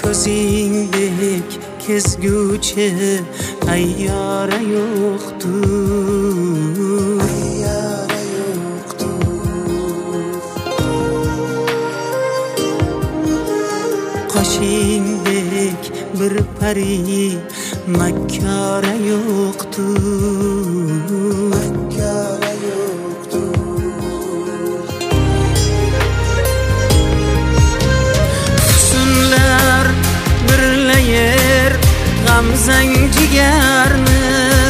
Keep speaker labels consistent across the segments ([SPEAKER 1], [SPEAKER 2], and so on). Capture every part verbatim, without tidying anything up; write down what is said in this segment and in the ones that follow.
[SPEAKER 1] Ko'zingdek kezguvchi ayyora yo'qdur, ayyora yo'qdur. Qoshingdek bir pari makkora yo'qdur, makkora yo'qdur. Husnlar birlayar g'amzang jigarni,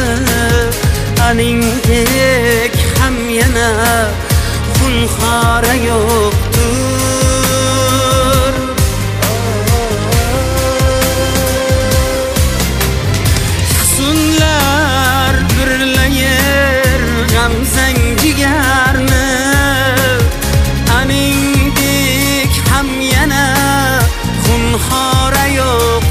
[SPEAKER 1] aningdek ham yana xunxora yo'qdur. Husnlar birlayar g'amzang jigarni, aningdek ham yana xunxora yo'qdur.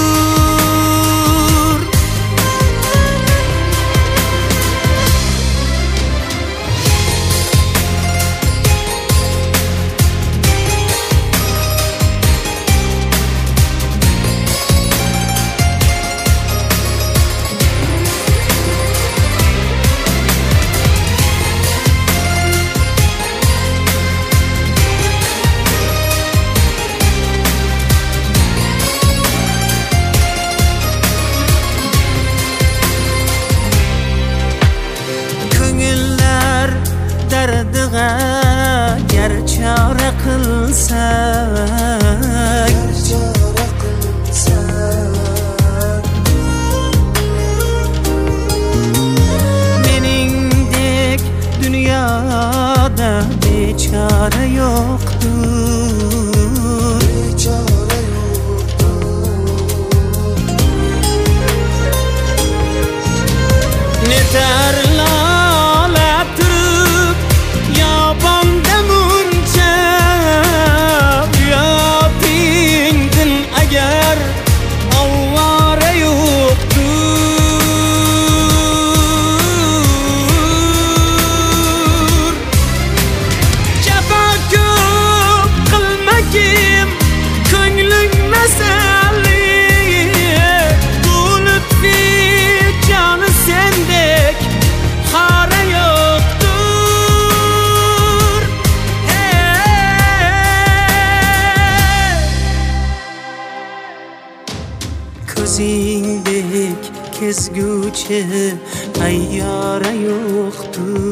[SPEAKER 1] Dardiga gar chora qilsak, chora qilsak, meningdek dunyoda bechora yo'qdur, bechora yo'qdur. Netar ko'zingdek kezguvchi ayyora yo'qdur.